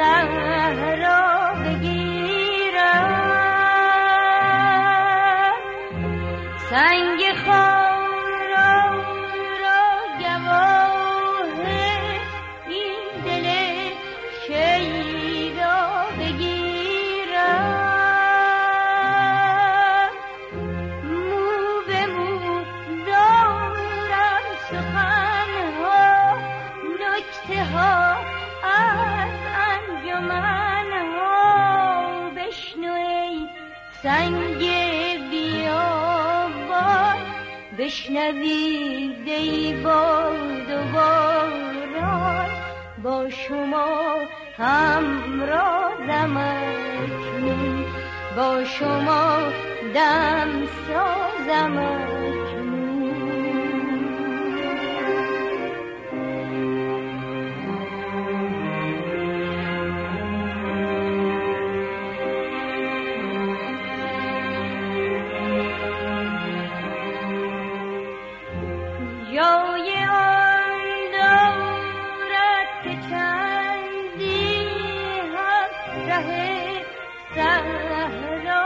صحرا بگیرم، سنگ خارا را گواه این دل شیدا بگیرم، مو به مو دارم سخنها، نکته ها از انجمنها، بشنو ای سنگ بیابان، بشنوید ای باد و باران، با شما همرازم اکنون، با شما دم سازم اکنون. جای آن دارد که چندی هم ره صحرا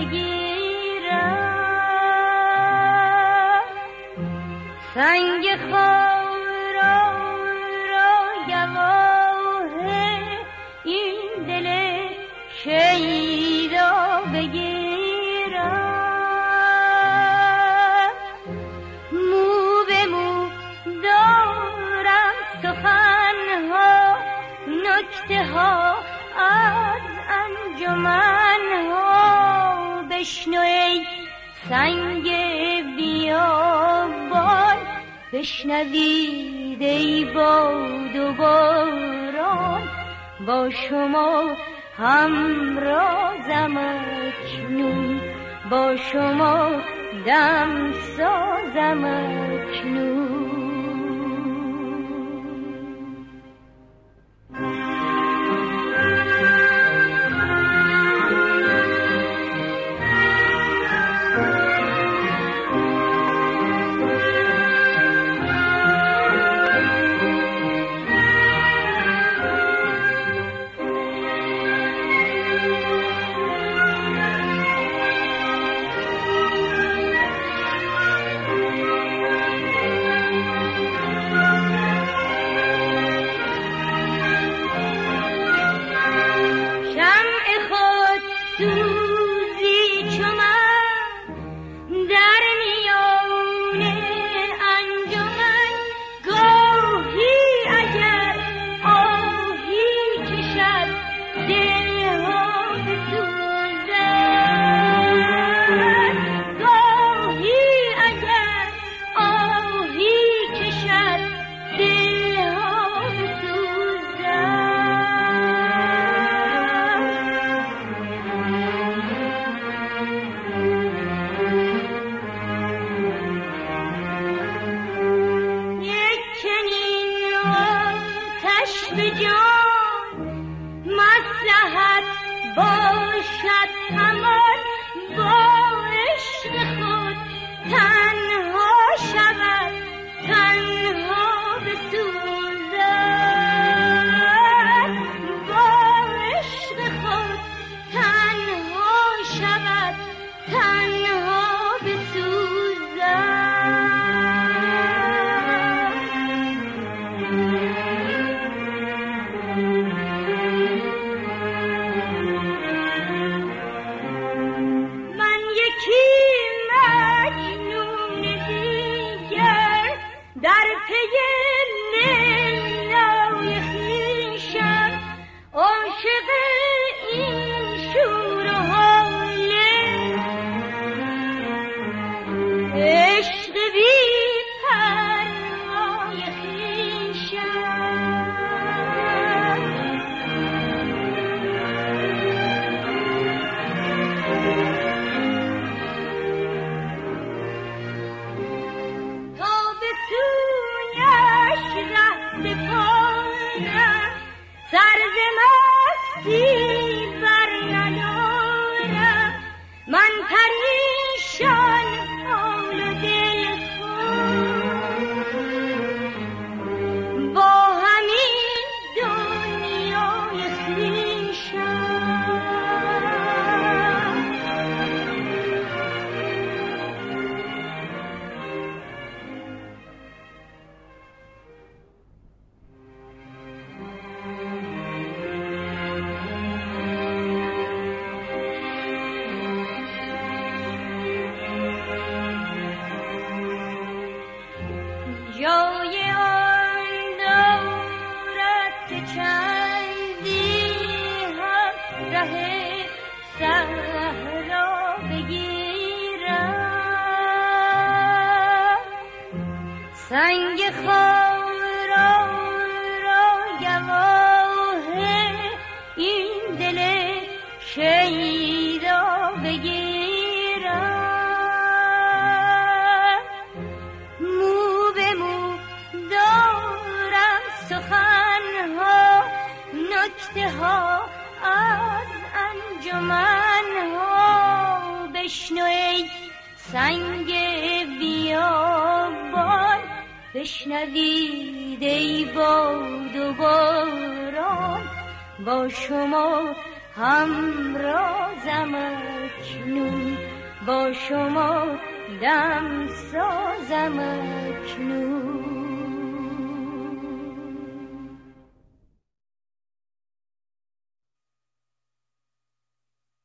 بگیرم، سنگ خارا را گواه این دل شیدا بگیرم، مو به مو دارم سخنها، نکته ها از انجمنها، بشنو ای سنگ بیابان، بشنوید ای باد و باران، با شما همرازم اکنون، با شما دم سازم اکنون. سنگ خارا را گواه این دل شیدا بگیرم. مو به مو دارم سخنها، نکته ها از انجمنها. بشنو ای سنگ بیابان، بشنوید ای باد و باران. با شما همرازم اکنون، با شما دم سازم اکنون.